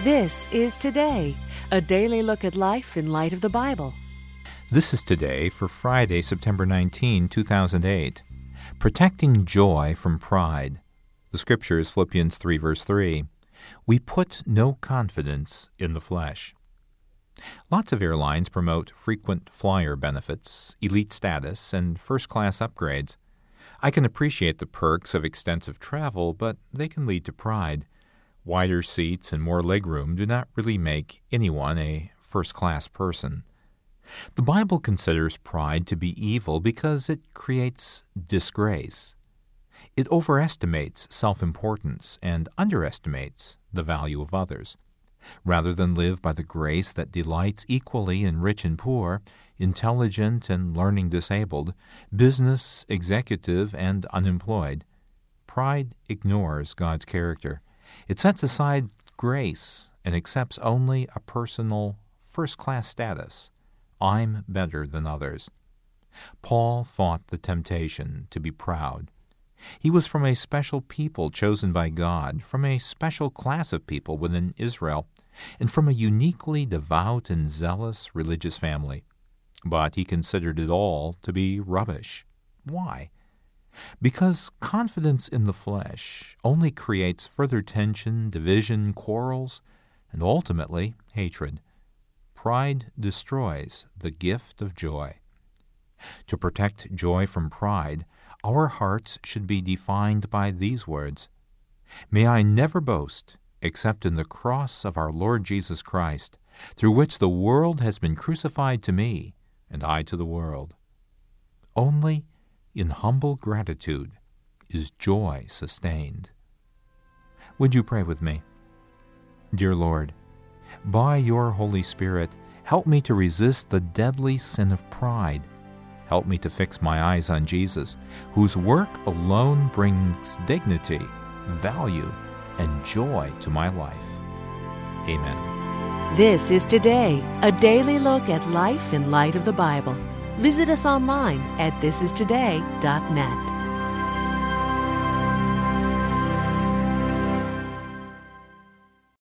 This is Today, a daily look at life in light of the Bible. This is Today for Friday, September 19, 2008. Protecting joy from pride. The scripture is Philippians 3, verse 3. We put no confidence in the flesh. Lots of airlines promote frequent flyer benefits, elite status, and first-class upgrades. I can appreciate the perks of extensive travel, but they can lead to pride. Wider seats and more legroom do not really make anyone a first-class person. The Bible considers pride to be evil because it creates disgrace. It overestimates self-importance and underestimates the value of others. Rather than live by the grace that delights equally in rich and poor, intelligent and learning disabled, business executive and unemployed, pride ignores God's character. It sets aside grace and accepts only a personal first-class status. I'm better than others. Paul fought the temptation to be proud. He was from a special people chosen by God, from a special class of people within Israel, and from a uniquely devout and zealous religious family. But he considered it all to be rubbish. Why? Because confidence in the flesh only creates further tension, division, quarrels, and ultimately hatred. Pride destroys the gift of joy. To protect joy from pride, our hearts should be defined by these words: May I never boast except in the cross of our Lord Jesus Christ, through which the world has been crucified to me, and I to the world. Only in humble gratitude is joy sustained. Would you pray with me? Dear Lord, by your Holy Spirit, help me to resist the deadly sin of pride. Help me to fix my eyes on Jesus, whose work alone brings dignity, value, and joy to my life. Amen. This is Today, a daily look at life in light of the Bible. Visit us online at thisistoday.net.